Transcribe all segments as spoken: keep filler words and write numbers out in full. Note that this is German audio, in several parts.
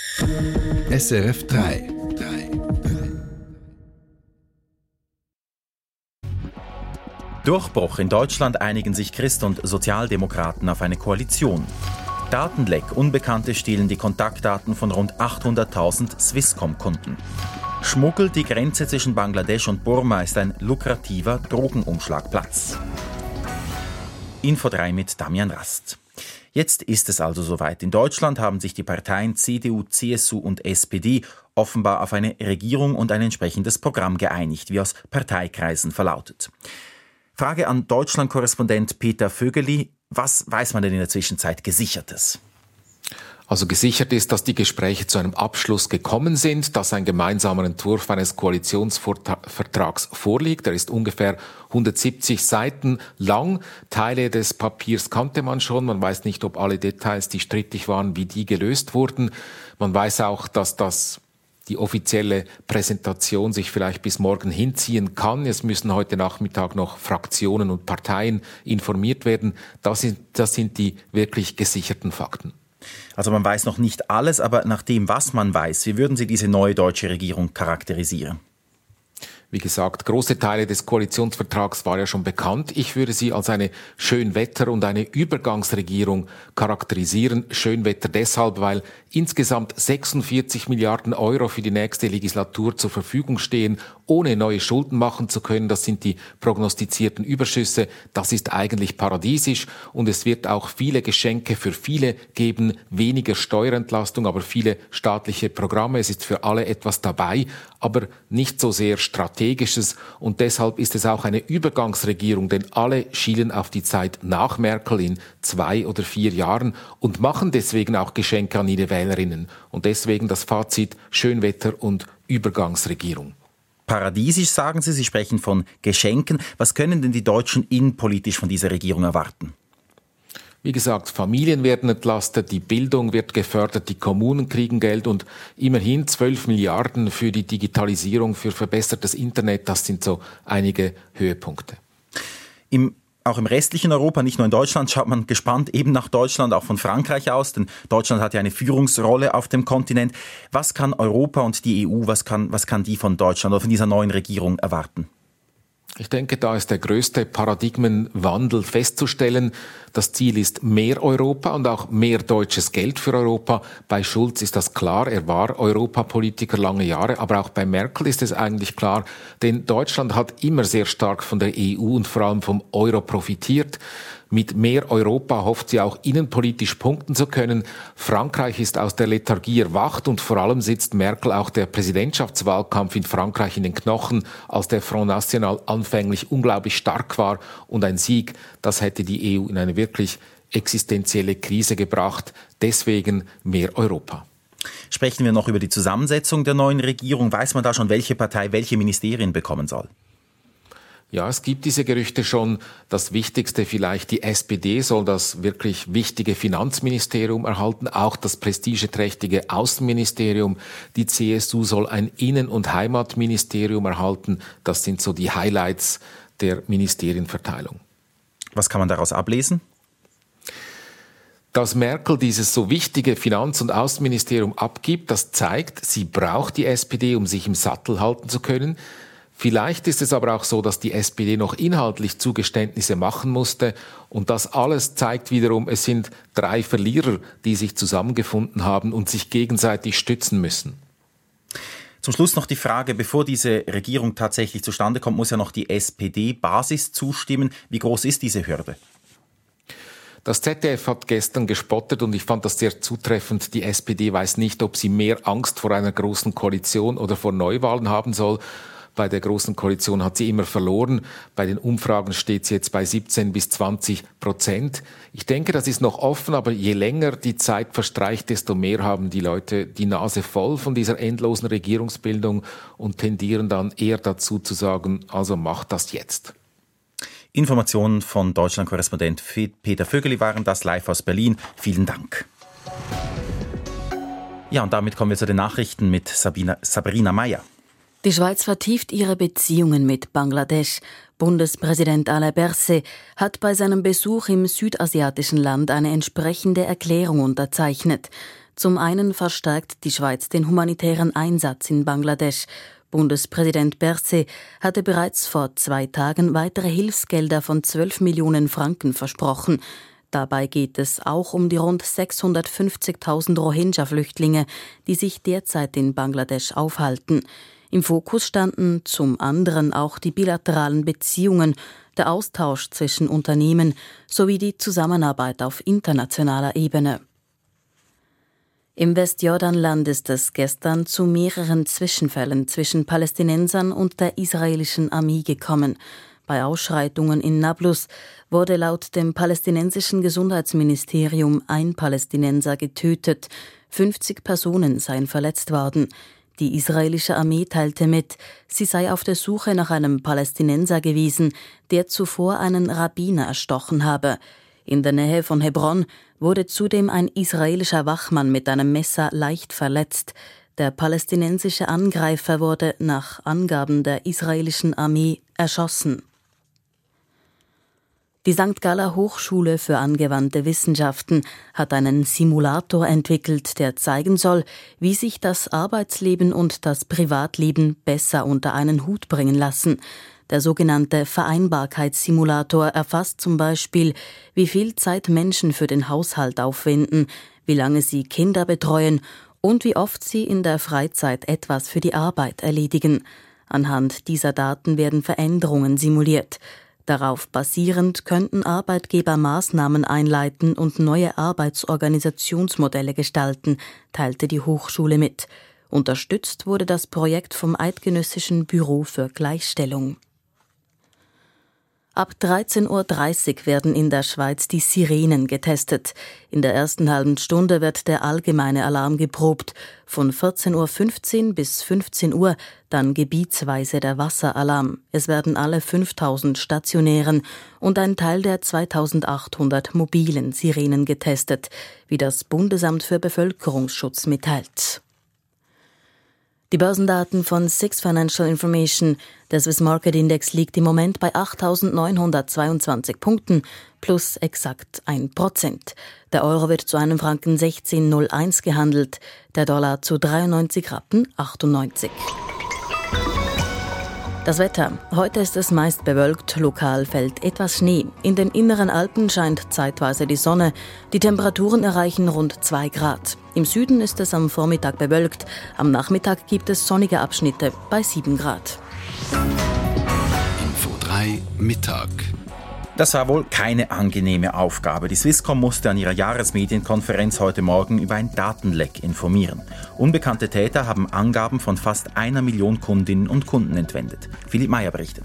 S R F drei. Durchbruch. In Deutschland einigen sich Christ und Sozialdemokraten auf eine Koalition. Datenleck. Unbekannte stehlen die Kontaktdaten von rund achthunderttausend Swisscom-Kunden. Schmuggel. Die Grenze zwischen Bangladesch und Burma ist ein lukrativer Drogenumschlagplatz. Info drei mit Damian Rast. Jetzt ist es also soweit. In Deutschland haben sich die Parteien C D U, C S U und S P D offenbar auf eine Regierung und ein entsprechendes Programm geeinigt, wie aus Parteikreisen verlautet. Frage an Deutschland-Korrespondent Peter Vögeli. Was weiß man denn in der Zwischenzeit Gesichertes? Also gesichert ist, dass die Gespräche zu einem Abschluss gekommen sind, dass ein gemeinsamer Entwurf eines Koalitionsvertrags vorliegt. Er ist ungefähr hundertsiebzig Seiten lang. Teile des Papiers kannte man schon. Man weiß nicht, ob alle Details, die strittig waren, wie die gelöst wurden. Man weiß auch, dass das die offizielle Präsentation sich vielleicht bis morgen hinziehen kann. Es müssen heute Nachmittag noch Fraktionen und Parteien informiert werden. Das sind, das sind die wirklich gesicherten Fakten. Also man weiß noch nicht alles, aber nach dem, was man weiß, wie würden Sie diese neue deutsche Regierung charakterisieren? Wie gesagt, große Teile des Koalitionsvertrags war ja schon bekannt. Ich würde sie als eine Schönwetter- und eine Übergangsregierung charakterisieren. Schönwetter deshalb, weil insgesamt sechsundvierzig Milliarden Euro für die nächste Legislatur zur Verfügung stehen, ohne neue Schulden machen zu können. Das sind die prognostizierten Überschüsse. Das ist eigentlich paradiesisch und es wird auch viele Geschenke für viele geben, weniger Steuerentlastung, aber viele staatliche Programme. Es ist für alle etwas dabei, aber nicht so sehr Strategisches und deshalb ist es auch eine Übergangsregierung, denn alle schielen auf die Zeit nach Merkel in zwei oder vier Jahren und machen deswegen auch Geschenke an ihre Wählerinnen und deswegen das Fazit Schönwetter- und Übergangsregierung. Paradiesisch sagen Sie, Sie sprechen von Geschenken. Was können denn die Deutschen innenpolitisch von dieser Regierung erwarten? Wie gesagt, Familien werden entlastet, die Bildung wird gefördert, die Kommunen kriegen Geld und immerhin zwölf Milliarden für die Digitalisierung, für verbessertes Internet. Das sind so einige Höhepunkte. Im Auch im restlichen Europa, nicht nur in Deutschland, schaut man gespannt eben nach Deutschland, auch von Frankreich aus, denn Deutschland hat ja eine Führungsrolle auf dem Kontinent. Was kann Europa und die E U, was kann, was kann die von Deutschland oder von dieser neuen Regierung erwarten? Ich denke, da ist der größte Paradigmenwandel festzustellen. Das Ziel ist mehr Europa und auch mehr deutsches Geld für Europa. Bei Schulz ist das klar, er war Europapolitiker lange Jahre, aber auch bei Merkel ist es eigentlich klar, denn Deutschland hat immer sehr stark von der E U und vor allem vom Euro profitiert. Mit mehr Europa hofft sie auch innenpolitisch punkten zu können. Frankreich ist aus der Lethargie erwacht und vor allem sitzt Merkel auch der Präsidentschaftswahlkampf in Frankreich in den Knochen, als der Front National anfänglich unglaublich stark war und ein Sieg, das hätte die E U in eine wirklich existenzielle Krise gebracht. Deswegen mehr Europa. Sprechen wir noch über die Zusammensetzung der neuen Regierung. Weiß man da schon, welche Partei welche Ministerien bekommen soll? Ja, es gibt diese Gerüchte schon. Das Wichtigste vielleicht, die S P D soll das wirklich wichtige Finanzministerium erhalten, auch das prestigeträchtige Außenministerium. Die C S U soll ein Innen- und Heimatministerium erhalten. Das sind so die Highlights der Ministerienverteilung. Was kann man daraus ablesen? Dass Merkel dieses so wichtige Finanz- und Außenministerium abgibt, das zeigt, sie braucht die S P D, um sich im Sattel halten zu können. Vielleicht ist es aber auch so, dass die S P D noch inhaltlich Zugeständnisse machen musste. Und das alles zeigt wiederum, es sind drei Verlierer, die sich zusammengefunden haben und sich gegenseitig stützen müssen. Zum Schluss noch die Frage, bevor diese Regierung tatsächlich zustande kommt, muss ja noch die S P D-Basis zustimmen. Wie groß ist diese Hürde? Das Z D F hat gestern gespottet und ich fand das sehr zutreffend. Die S P D weiß nicht, ob sie mehr Angst vor einer großen Koalition oder vor Neuwahlen haben soll. Bei der Großen Koalition hat sie immer verloren. Bei den Umfragen steht sie jetzt bei siebzehn bis zwanzig Prozent. Ich denke, das ist noch offen, aber je länger die Zeit verstreicht, desto mehr haben die Leute die Nase voll von dieser endlosen Regierungsbildung und tendieren dann eher dazu zu sagen, also macht das jetzt. Informationen von Deutschland-Korrespondent Peter Vögeli waren das live aus Berlin. Vielen Dank. Ja, und damit kommen wir zu den Nachrichten mit Sabina, Sabrina Meyer. Die Schweiz vertieft ihre Beziehungen mit Bangladesch. Bundespräsident Alain Berset hat bei seinem Besuch im südasiatischen Land eine entsprechende Erklärung unterzeichnet. Zum einen verstärkt die Schweiz den humanitären Einsatz in Bangladesch. Bundespräsident Berset hatte bereits vor zwei Tagen weitere Hilfsgelder von zwölf Millionen Franken versprochen. Dabei geht es auch um die rund sechshundertfünfzigtausend Rohingya-Flüchtlinge, die sich derzeit in Bangladesch aufhalten. Im Fokus standen zum anderen auch die bilateralen Beziehungen, der Austausch zwischen Unternehmen sowie die Zusammenarbeit auf internationaler Ebene. Im Westjordanland ist es gestern zu mehreren Zwischenfällen zwischen Palästinensern und der israelischen Armee gekommen. Bei Ausschreitungen in Nablus wurde laut dem palästinensischen Gesundheitsministerium ein Palästinenser getötet. fünfzig Personen seien verletzt worden. Die israelische Armee teilte mit, sie sei auf der Suche nach einem Palästinenser gewesen, der zuvor einen Rabbiner erstochen habe. In der Nähe von Hebron wurde zudem ein israelischer Wachmann mit einem Messer leicht verletzt. Der palästinensische Angreifer wurde nach Angaben der israelischen Armee erschossen. Die Sankt Galler Hochschule für angewandte Wissenschaften hat einen Simulator entwickelt, der zeigen soll, wie sich das Arbeitsleben und das Privatleben besser unter einen Hut bringen lassen. Der sogenannte Vereinbarkeitssimulator erfasst zum Beispiel, wie viel Zeit Menschen für den Haushalt aufwenden, wie lange sie Kinder betreuen und wie oft sie in der Freizeit etwas für die Arbeit erledigen. Anhand dieser Daten werden Veränderungen simuliert. Darauf basierend könnten Arbeitgeber Maßnahmen einleiten und neue Arbeitsorganisationsmodelle gestalten, teilte die Hochschule mit. Unterstützt wurde das Projekt vom Eidgenössischen Büro für Gleichstellung. Ab dreizehn Uhr dreißig werden in der Schweiz die Sirenen getestet. In der ersten halben Stunde wird der allgemeine Alarm geprobt. Von vierzehn Uhr fünfzehn bis fünfzehn Uhr dann gebietsweise der Wasseralarm. Es werden alle fünftausend stationären und ein Teil der zweitausendachthundert mobilen Sirenen getestet, wie das Bundesamt für Bevölkerungsschutz mitteilt. Die Börsendaten von Six Financial Information, der Swiss Market Index, liegt im Moment bei achttausendneunhundertzweiundzwanzig Punkten, plus exakt ein Prozent. Der Euro wird zu einem Franken sechzehn Komma null eins gehandelt, der Dollar zu dreiundneunzig Rappen achtundneunzig. Das Wetter. Heute ist es meist bewölkt, lokal fällt etwas Schnee. In den inneren Alpen scheint zeitweise die Sonne. Die Temperaturen erreichen rund zwei Grad. Im Süden ist es am Vormittag bewölkt. Am Nachmittag gibt es sonnige Abschnitte bei sieben Grad. Info drei Mittag. Das war wohl keine angenehme Aufgabe. Die Swisscom musste an ihrer Jahresmedienkonferenz heute Morgen über ein Datenleck informieren. Unbekannte Täter haben Angaben von fast einer Million Kundinnen und Kunden entwendet. Philipp Meyer berichtet.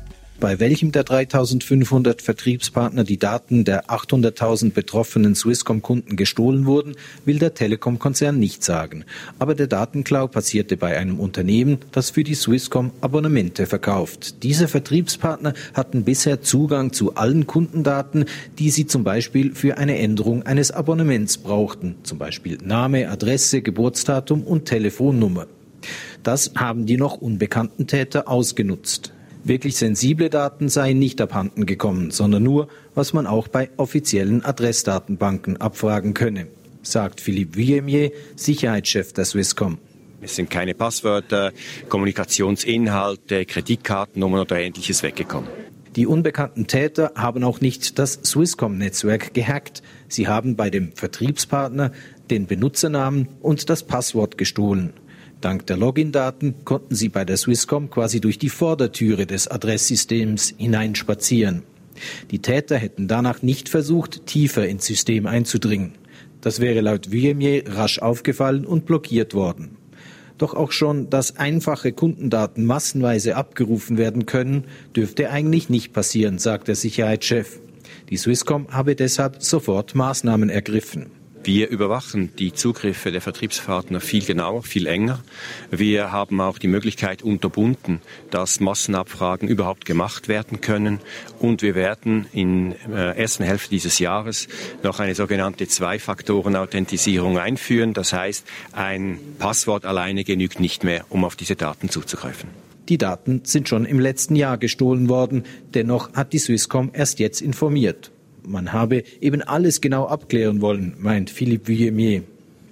Bei welchem der dreitausendfünfhundert Vertriebspartner die Daten der achthunderttausend betroffenen Swisscom-Kunden gestohlen wurden, will der Telekom-Konzern nicht sagen. Aber der Datenklau passierte bei einem Unternehmen, das für die Swisscom Abonnemente verkauft. Diese Vertriebspartner hatten bisher Zugang zu allen Kundendaten, die sie zum Beispiel für eine Änderung eines Abonnements brauchten. Zum Beispiel Name, Adresse, Geburtsdatum und Telefonnummer. Das haben die noch unbekannten Täter ausgenutzt. Wirklich sensible Daten seien nicht abhanden gekommen, sondern nur, was man auch bei offiziellen Adressdatenbanken abfragen könne, sagt Philippe Vuillemier, Sicherheitschef der Swisscom. Es sind keine Passwörter, Kommunikationsinhalte, Kreditkartennummern oder Ähnliches weggekommen. Die unbekannten Täter haben auch nicht das Swisscom-Netzwerk gehackt. Sie haben bei dem Vertriebspartner den Benutzernamen und das Passwort gestohlen. Dank der Login-Daten konnten sie bei der Swisscom quasi durch die Vordertüre des Adresssystems hineinspazieren. Die Täter hätten danach nicht versucht, tiefer ins System einzudringen. Das wäre laut Vuillemier rasch aufgefallen und blockiert worden. Doch auch schon, dass einfache Kundendaten massenweise abgerufen werden können, dürfte eigentlich nicht passieren, sagt der Sicherheitschef. Die Swisscom habe deshalb sofort Maßnahmen ergriffen. Wir überwachen die Zugriffe der Vertriebspartner viel genauer, viel enger. Wir haben auch die Möglichkeit unterbunden, dass Massenabfragen überhaupt gemacht werden können. Und wir werden in der ersten Hälfte dieses Jahres noch eine sogenannte Zwei-Faktoren-Authentisierung einführen. Das heißt, ein Passwort alleine genügt nicht mehr, um auf diese Daten zuzugreifen. Die Daten sind schon im letzten Jahr gestohlen worden. Dennoch hat die Swisscom erst jetzt informiert. Man habe eben alles genau abklären wollen, meint Philippe Vuillemier.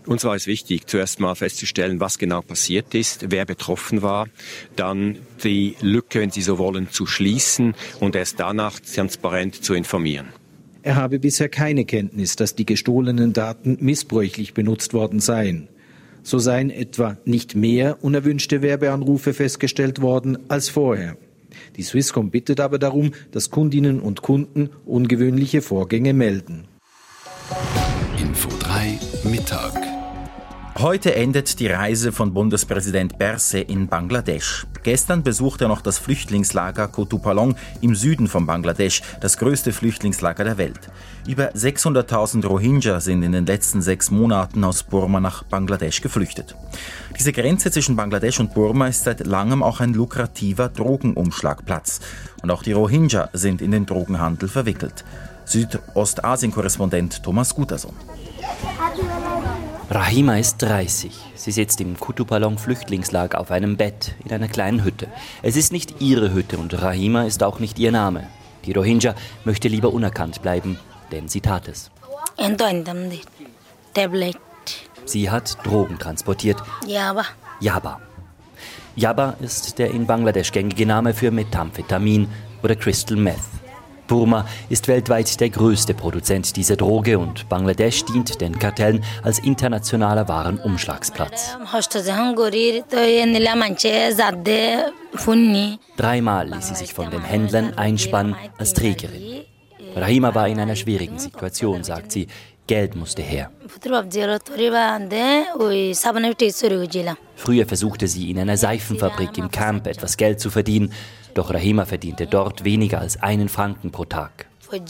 Uns war es wichtig, zuerst mal festzustellen, was genau passiert ist, wer betroffen war, dann die Lücke, wenn Sie so wollen, zu schließen und erst danach transparent zu informieren. Er habe bisher keine Kenntnis, dass die gestohlenen Daten missbräuchlich benutzt worden seien. So seien etwa nicht mehr unerwünschte Werbeanrufe festgestellt worden als vorher. Die Swisscom bittet aber darum, dass Kundinnen und Kunden ungewöhnliche Vorgänge melden. Info drei Mittag. Heute endet die Reise von Bundespräsident Berse in Bangladesch. Gestern besuchte er noch das Flüchtlingslager Kutupalong im Süden von Bangladesch, das größte Flüchtlingslager der Welt. Über sechshunderttausend Rohingya sind in den letzten sechs Monaten aus Burma nach Bangladesch geflüchtet. Diese Grenze zwischen Bangladesch und Burma ist seit langem auch ein lukrativer Drogenumschlagplatz. Und auch die Rohingya sind in den Drogenhandel verwickelt. Südostasien-Korrespondent Thomas Guterson. Rahima ist dreißig. Sie sitzt im Kutupalong-Flüchtlingslager auf einem Bett in einer kleinen Hütte. Es ist nicht ihre Hütte und Rahima ist auch nicht ihr Name. Die Rohingya möchte lieber unerkannt bleiben, denn sie tat es. Sie hat Drogen transportiert. Yaba. Yaba. Yaba ist der in Bangladesch gängige Name für Methamphetamin oder Crystal Meth. Burma ist weltweit der größte Produzent dieser Droge und Bangladesch dient den Kartellen als internationaler Warenumschlagsplatz. Dreimal ließ sie sich von den Händlern einspannen als Trägerin. Rahima war in einer schwierigen Situation, sagt sie. Geld musste her. Früher versuchte sie in einer Seifenfabrik im Camp etwas Geld zu verdienen, doch Rahima verdiente dort weniger als einen Franken pro Tag.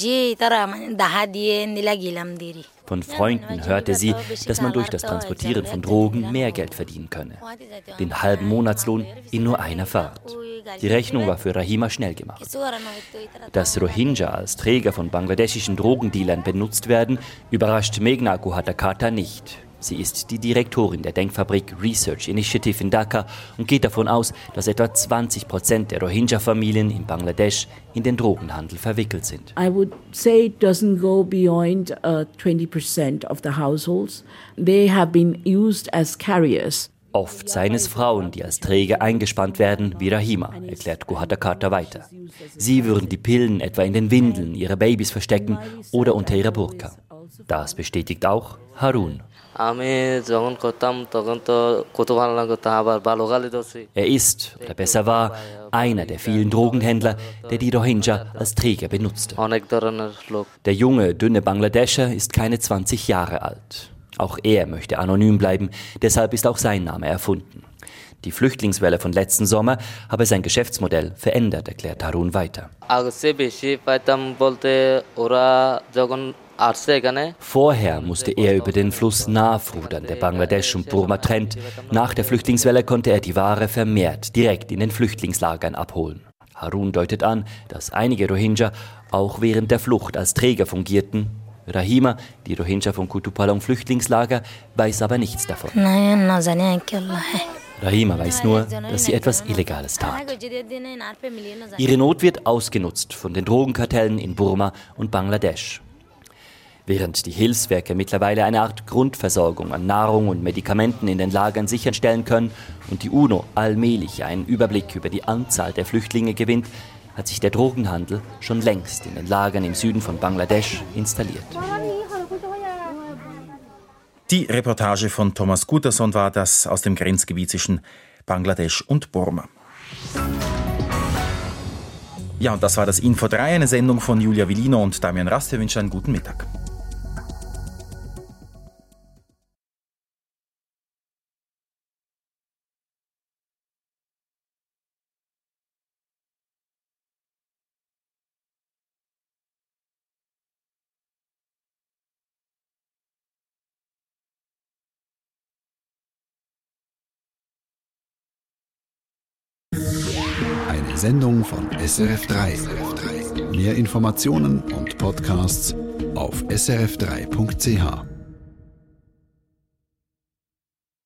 Von Freunden hörte sie, dass man durch das Transportieren von Drogen mehr Geld verdienen könne. Den halben Monatslohn in nur einer Fahrt. Die Rechnung war für Rahima schnell gemacht. Dass Rohingya als Träger von bangladeschischen Drogendealern benutzt werden, überrascht Meghna Guhattakata nicht. Sie ist die Direktorin der Denkfabrik Research Initiative in Dhaka und geht davon aus, dass etwa zwanzig Prozent der Rohingya-Familien in Bangladesch in den Drogenhandel verwickelt sind. I would say it doesn't go beyond uh, twenty percent of the households. They have been used as carriers. Oft seien es Frauen, die als Träger eingespannt werden, wie Rahima, erklärt Guhattakata weiter. Sie würden die Pillen etwa in den Windeln ihrer Babys verstecken oder unter ihrer Burka. Das bestätigt auch Harun. Er ist, oder besser war, einer der vielen Drogenhändler, der die Rohingya als Träger benutzte. Der junge, dünne Bangladescher ist keine zwanzig Jahre alt. Auch er möchte anonym bleiben, deshalb ist auch sein Name erfunden. Die Flüchtlingswelle von letzten Sommer habe sein Geschäftsmodell verändert, erklärt Harun weiter. Vorher musste er über den Fluss Nav rudern, der Bangladesch und Burma trennt. Nach der Flüchtlingswelle konnte er die Ware vermehrt direkt in den Flüchtlingslagern abholen. Harun deutet an, dass einige Rohingya auch während der Flucht als Träger fungierten. Rahima, die Rohingya vom Kutupalong Flüchtlingslager, weiß aber nichts davon. Rahima weiß nur, dass sie etwas Illegales tat. Ihre Not wird ausgenutzt von den Drogenkartellen in Burma und Bangladesch. Während die Hilfswerke mittlerweile eine Art Grundversorgung an Nahrung und Medikamenten in den Lagern sicherstellen können und die UNO allmählich einen Überblick über die Anzahl der Flüchtlinge gewinnt, hat sich der Drogenhandel schon längst in den Lagern im Süden von Bangladesch installiert. Die Reportage von Thomas Guterson war das aus dem Grenzgebiet zwischen Bangladesch und Burma. Ja, und das war das Info drei, eine Sendung von Julia Villino und Damian Rast. Wir wünschen einen guten Mittag. Eine Sendung von S R F drei. Mehr Informationen und Podcasts auf s r f drei punkt c h.